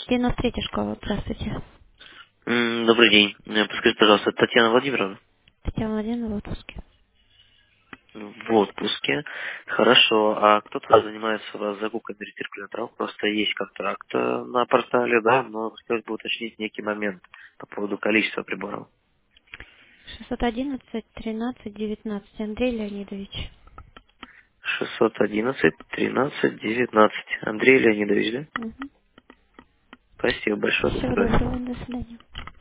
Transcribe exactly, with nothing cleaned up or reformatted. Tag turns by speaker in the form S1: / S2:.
S1: девяносто третья школа, здравствуйте.
S2: М, Добрый день. Э, Подскажите, пожалуйста, Татьяна Владимировна
S1: Татьяна Владимировна в отпуске.
S2: в отпуске. Хорошо. А кто-то занимается у вас закупкой рециркуляторов? Просто есть контракт э, на портале, да, но хотелось бы уточнить некий момент по поводу количества приборов.
S1: шестьсот одиннадцать тринадцать девятнадцать. Андрей Леонидович.
S2: шестьсот одиннадцать тринадцать девятнадцать. Андрей Леонидович, да?
S1: Мгм.
S2: Спасибо большое. До
S1: Всего
S2: свидания.
S1: доброго, до свидания.